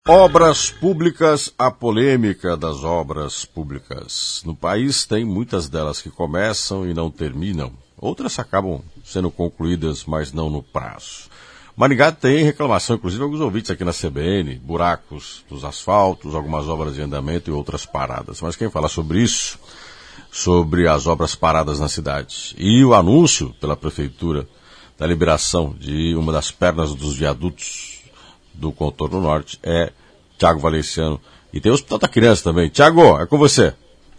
Obras públicas, a polêmica das obras públicas. No país tem muitas delas que começam e não terminam. Outras acabam sendo concluídas, mas não no prazo. Maringá tem reclamação, inclusive alguns ouvintes aqui na CBN, buracos dos asfaltos, algumas obras em andamento e outras paradas. Mas quem fala sobre isso, sobre as obras paradas na cidade e o anúncio pela Prefeitura da liberação de uma das pernas dos viadutos do contorno norte é Tiago Valenciano. E tem o Hospital da Criança também. Tiago, é com você.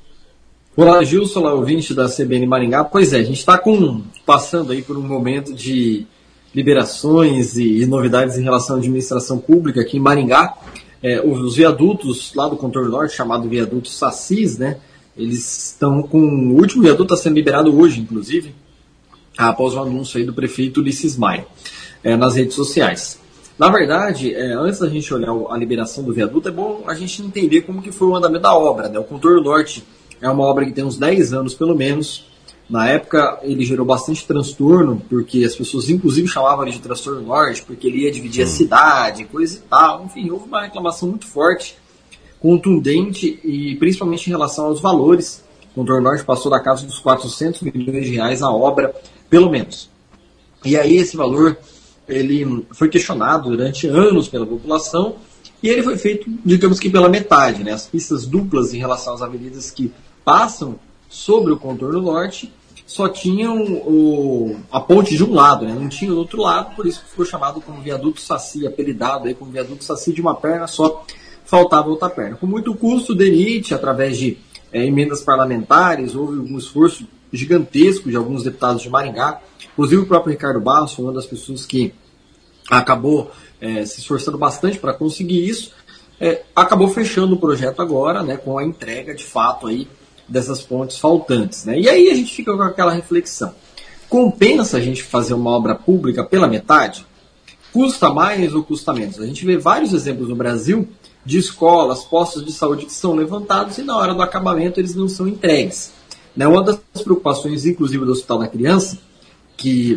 Olá, Gilson, olá, ouvinte da CBN Maringá. Pois é, a gente está passando aí por um momento de liberações e novidades em relação à administração pública aqui em Maringá. Os viadutos lá do contorno norte, chamado viaduto Sassis, né? Eles estão com... O último viaduto está sendo liberado hoje, inclusive, após o anúncio aí do prefeito Ulisses Maia, nas redes sociais. Na verdade, antes da gente olhar a liberação do viaduto, é bom a gente entender como que foi o andamento da obra, né? O contorno norte é uma obra que tem uns 10 anos, pelo menos. Na época, ele gerou bastante transtorno, porque as pessoas, inclusive, chamavam ele de transtorno norte, porque ele ia dividir a cidade, coisa e tal. Enfim, houve uma reclamação muito forte, contundente, e principalmente em relação aos valores. O contorno norte passou da casa dos 400 milhões de reais a obra, pelo menos. E aí esse valor ele foi questionado durante anos pela população, e ele foi feito, digamos que pela metade, né? As pistas duplas em relação às avenidas que passam sobre o contorno norte só tinham a ponte de um lado, né? Não tinha do outro lado, por isso que ficou chamado como viaduto Saci, apelidado aí como viaduto Saci de uma perna só, faltava outra perna. Com muito custo, o DENIT, através de emendas parlamentares, houve um esforço gigantesco de alguns deputados de Maringá, inclusive o próprio Ricardo Barros foi uma das pessoas que acabou se esforçando bastante para conseguir isso, acabou fechando o projeto agora, né, com a entrega de fato aí dessas pontes faltantes, né? E aí a gente fica com aquela reflexão: compensa a gente fazer uma obra pública pela metade? Custa mais ou custa menos? A gente vê vários exemplos no Brasil de escolas, postos de saúde que são levantados e na hora do acabamento eles não são entregues, né? Uma das preocupações, inclusive, do Hospital da Criança, que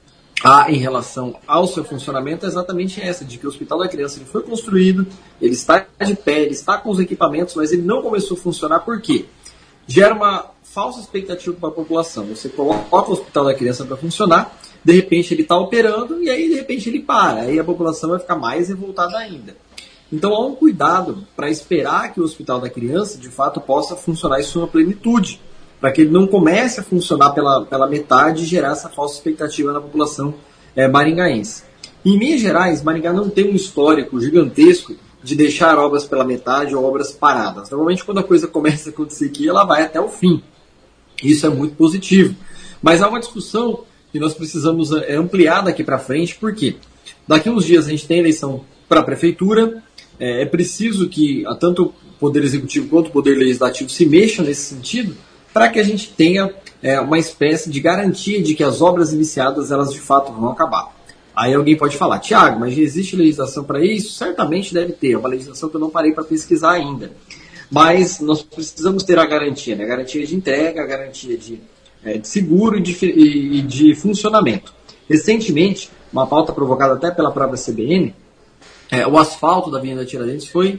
há em relação ao seu funcionamento, é exatamente essa, de que o Hospital da Criança ele foi construído, ele está de pé, ele está com os equipamentos, mas ele não começou a funcionar. Por quê? Gera uma falsa expectativa para a população. Você coloca o Hospital da Criança para funcionar, de repente ele está operando e aí de repente ele para. Aí a população vai ficar mais revoltada ainda. Então há um cuidado para esperar que o Hospital da Criança de fato possa funcionar em sua plenitude, para que ele não comece a funcionar pela metade e gerar essa falsa expectativa na população maringaense. Em Minas Gerais, Maringá não tem um histórico gigantesco de deixar obras pela metade ou obras paradas. Normalmente, quando a coisa começa a acontecer aqui, ela vai até o fim. Isso é muito positivo. Mas há uma discussão que nós precisamos ampliar daqui para frente, porque daqui a uns dias a gente tem eleição para a prefeitura, é preciso que tanto o Poder Executivo quanto o Poder Legislativo se mexam nesse sentido, para que a gente tenha uma espécie de garantia de que as obras iniciadas, elas de fato vão acabar. Aí alguém pode falar: Tiago, mas já existe legislação para isso? Certamente deve ter, é uma legislação que eu não parei para pesquisar ainda. Mas nós precisamos ter a garantia, né? A garantia de entrega, a garantia de seguro e de funcionamento. Recentemente, uma pauta provocada até pela própria CBN, o asfalto da Avenida Tiradentes foi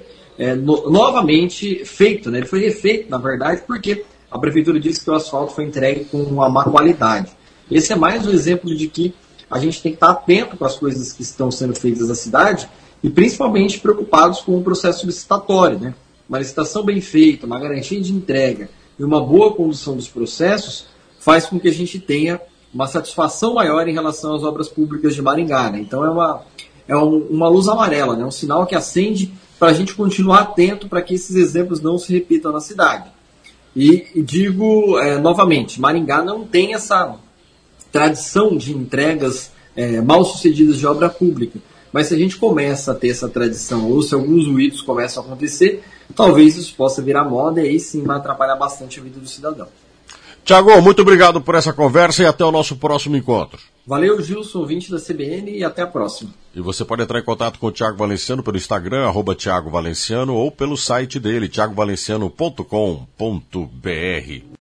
novamente feito, né? Ele foi refeito, na verdade, porque a prefeitura disse que o asfalto foi entregue com uma má qualidade. Esse é mais um exemplo de que a gente tem que estar atento com as coisas que estão sendo feitas na cidade e principalmente preocupados com o processo licitatório, né? Uma licitação bem feita, uma garantia de entrega e uma boa condução dos processos faz com que a gente tenha uma satisfação maior em relação às obras públicas de Maringá, né? Então é uma luz amarela, né? Um sinal que acende para a gente continuar atento para que esses exemplos não se repitam na cidade. E digo novamente, Maringá não tem essa tradição de entregas mal sucedidas de obra pública. Mas se a gente começa a ter essa tradição, ou se alguns ruídos começam a acontecer, talvez isso possa virar moda e aí sim vai atrapalhar bastante a vida do cidadão. Tiago, muito obrigado por essa conversa e até o nosso próximo encontro. Valeu, Gilson, ouvinte da CBN, e até a próxima. E você pode entrar em contato com o Tiago Valenciano pelo Instagram, @Tiago Valenciano, ou pelo site dele, tiagovalenciano.com.br.